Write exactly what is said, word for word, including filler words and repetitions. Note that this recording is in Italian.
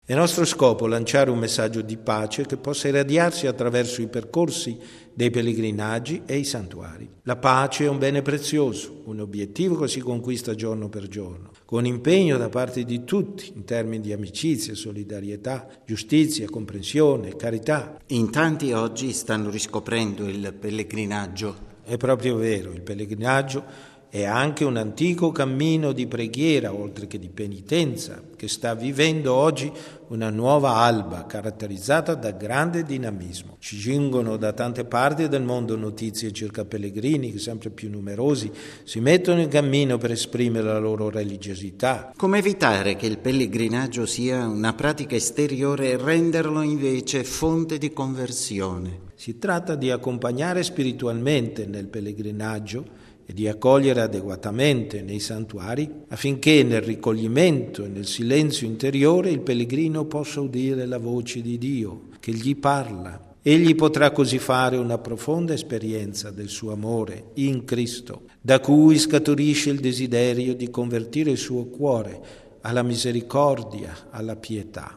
È nostro scopo lanciare un messaggio di pace che possa irradiarsi attraverso i percorsi dei pellegrinaggi e i santuari. La pace è un bene prezioso, un obiettivo che si conquista giorno per giorno, con impegno da parte di tutti in termini di amicizia, solidarietà, giustizia, comprensione, carità. In tanti oggi stanno riscoprendo il pellegrinaggio. È proprio vero, il pellegrinaggio è anche un antico cammino di preghiera, oltre che di penitenza, che sta vivendo oggi una nuova alba caratterizzata da grande dinamismo. Ci giungono da tante parti del mondo notizie circa pellegrini che sempre più numerosi si mettono in cammino per esprimere la loro religiosità. Come evitare che il pellegrinaggio sia una pratica esteriore e renderlo invece fonte di conversione? Si tratta di accompagnare spiritualmente nel pellegrinaggio e di accogliere adeguatamente nei santuari affinché nel riccoglimento e nel silenzio interiore il pellegrino possa udire la voce di Dio che gli parla. Egli potrà così fare una profonda esperienza del suo amore in Cristo, da cui scaturisce il desiderio di convertire il suo cuore alla misericordia, alla pietà.